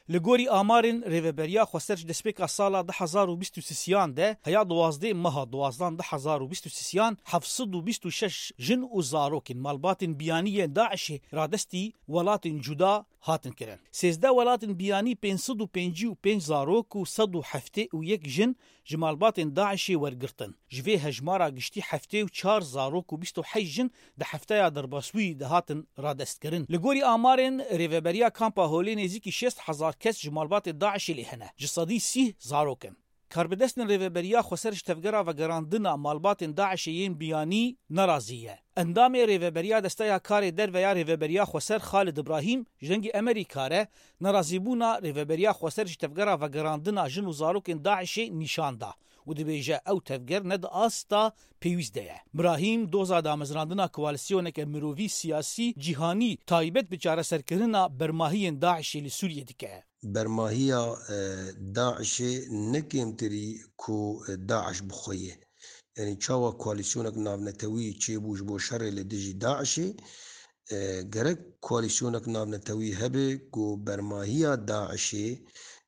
لگوری آمارن ریوبریا خسرج دسپیکا سالا 2023 ده هیا 12 ماه 12 2023 726 جن و زاروکن مالباتن بیانی داعش رادستی ولاتن جدا هاتن کرن 13 ولاتن بیانی 555 زاروک و 171 جن جمالباتن داعش ورگرتن جوی هجمارا گشتی 74 زاروک و 28 جن ده هفته درباسوی ده هاتن رادست کرن لگوری آمارن ریوبریا کامپا هولی نزیکی 6000 کس جمالبات داعش لهنه جسدی 30 زاروکن کاربدستن ریوبریا خسرش تفگرا و گراندنا مالبات داعش ین بیانی نرازیه اندام ریوبریا دسته کار در و یا ریوبریا خسر خالد ابراهیم جنگ امریکاره نرازیبونا ریوبریا خسرش تفگرا و گراندنا جن و زاروکن داعش نشان ده و دبیجه او تفگر ند آستا پیوزده ابراهیم دوزا دامزراندنا کوالسیونک مرووی سیاسی جهانی تایبت بچاره سرکرنا برماهی داعش لسوریه دیکه برماهی داعش نکمتری کو داعش بخویه یعنی چاوا کوالسیونک ناونتوی چی بوش بو شر لدجی داعشی گرک کوالسیونک ناونتوی هبه کو برماهی داعشی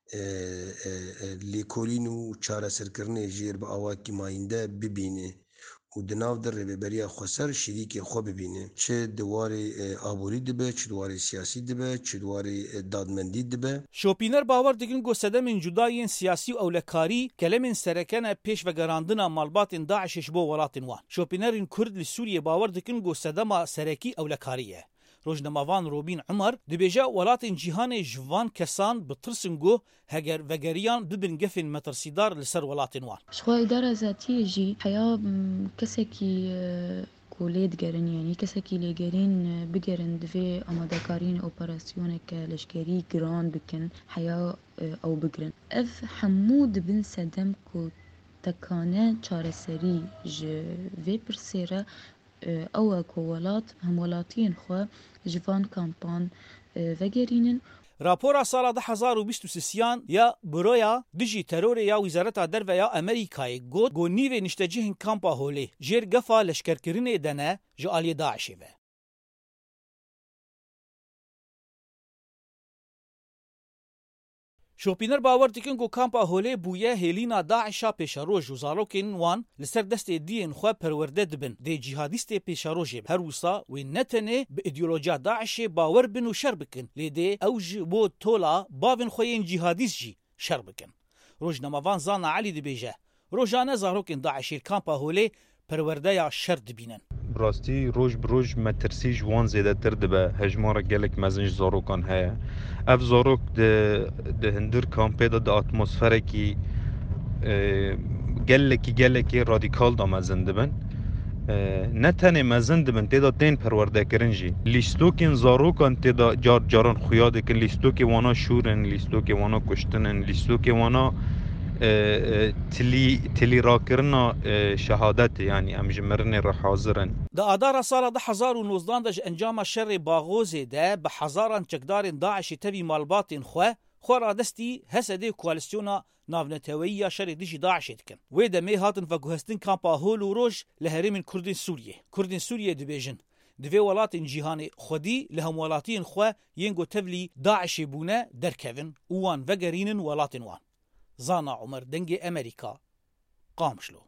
لیکولینو چاره سرکرنه جیر با آواکی ماینده ببینه و دناو در ریوبریا خسر شریک خو ببینه چه دواری آبوری دبه چه دواری سیاسی دبه چه دواری دادمندی دبه شوپینر باور دگن گو سدمن جداین سیاسی و اولکاری کلمن سرکن پیش و گراندنا مالبات داعشش بو ولاتن وان شوپینرین کرد لسوریه باور دگن گو سدما سرکی اولکاریه روجنماوان روبین عمر دبیجا ولاتن جیهان جوان کسان بترسنگو هگر وگریان ببن گفن مترسیدار لسر ولاتن وان شخوا اداره ذاتی جی حیا کسی کی کولید گرن یعنی کسی کی لگرین بگرن دوی آمادکارین اپراسیون که لشکری گران بکن حیا او بگرن اف حمود بن سدم کو تکانه چاره سری جوی پرسیره او کوالات هم ولاتین خو جوان کامپان وگرینن راپورا سالا 2023 یا برویا دجی ترور یا وزارت در و یا امریکای گو نیو نشتجهن کامپا هولی جیر گفا لشکرکرین دنه جالی داعشی و شوپینر باور دکن گو کامپا هولی بویه هلینا داعشا پیشاروج و زاروکین وان لسر دست دین خواه پرورده دبن دی جهادیست پیشاروجی هر وصا و نتنه به ایدئولوژیا داعش باور بن و شر بکن لیده اوج بو تولا باون خوین جهادیست جی شر بکن روجنماوان زانا علی دبیجه روجانه زاروکین داعشی کامپا هولی پرورده یا شر دبینن براستی روز بروز مترسی جوان زیاده تر دبه هجمار گلک مزنج زاروکان هیا اف زاروک ده هندر کامپه ده اتمسفره کی گلکی رادیکال دا مزن دبن نه تنه مزن دبن تیدا تین پرورده کرنجی لیستوکین زاروکان تیدا جاران خویاده کن لیستوکی وانا شورن لیستوکی وانا کشتنن لیستوکی وانا تلی راکرنا شهادت یعنی امجمرن را حاضرن دا آدار سال 2019 دج انجام شر باغوزی ده به هزاران چکدار داعش تبی مالبات خورا دستی هسده کوالسیونا ناونتویی شر دیجی داعش دکن و ده می هاتن فگوهستن کامپا هول و روش لهرمن کردین سوریه دبیجن دوی ولاتین جیهانی خودی لهم ولاتین خو ینگو تبلی داعش بونه درکوین وان وگرینن ولاتین وان زانا عمر دنگ امریکا قامشلو